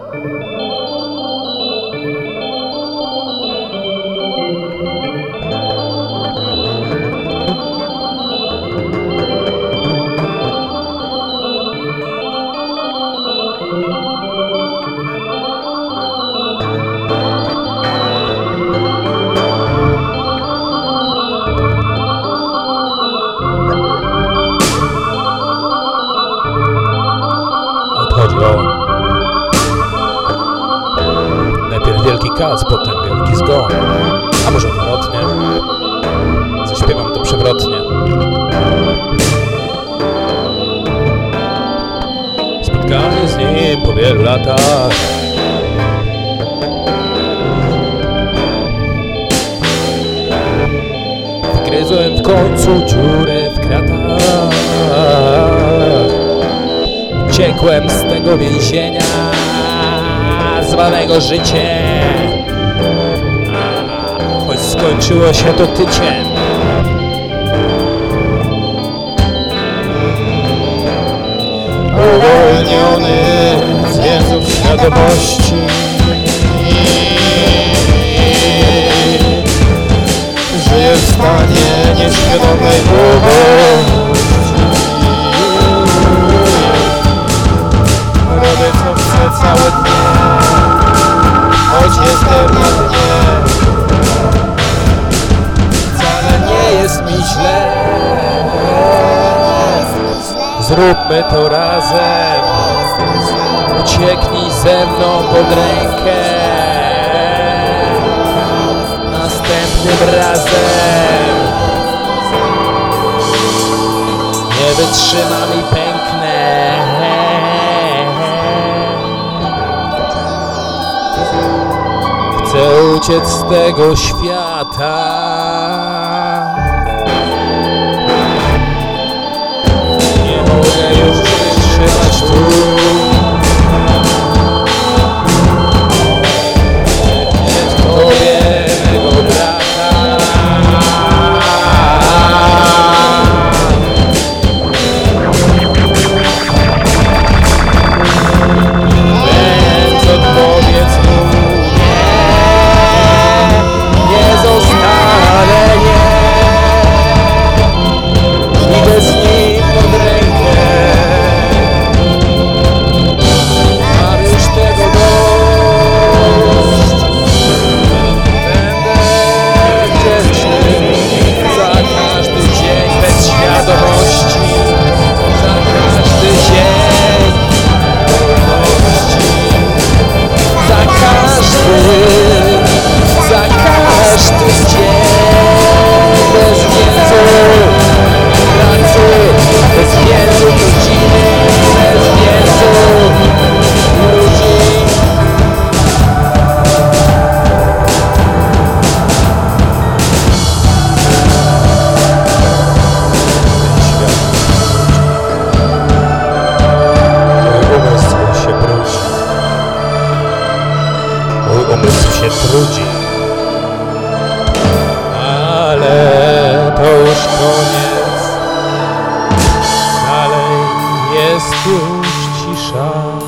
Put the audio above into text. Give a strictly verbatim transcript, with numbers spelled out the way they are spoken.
Odchodzi on. Najpierw wielki kac, potem wielki zgon. A może odwrotnie? Zaśpiewam to przewrotnie. Spotkanie z nim po wielu latach. Wgryzłem w końcu dziurę w kratach. Uciekłem z tego więzienia zwanego życie, choć skończyło się to tyciem. Uwolniony z więzów świadomości, żyję w stanie nieświadomej głupości. Robię co chcę całe dnie, choć jestem na dnie. Wcale nie jest mi źle. Zróbmy to razem. Ucieknij ze mną pod rękę. Następnym razem nie wytrzymam i pęknę. Chcę uciec z tego świata. Nie mogę już wytrzymać tu. Nie tobie mego brata. Więc odpowiedz mu. Nie zostanę, nie. Idę z nim pod rękę. Mam już tego dość. Będę wdzięczny za każdy dzień bez świadomości. Za każdy dzień wolności. Za każdy Za każdy dzień bez wiedzy, pracy, bez wiedzy godziny, bez wiedzy ludzi. Mój umysł się brudzi. Mój umysł się trudzi. Ale to już koniec. Dalej jest już cisza.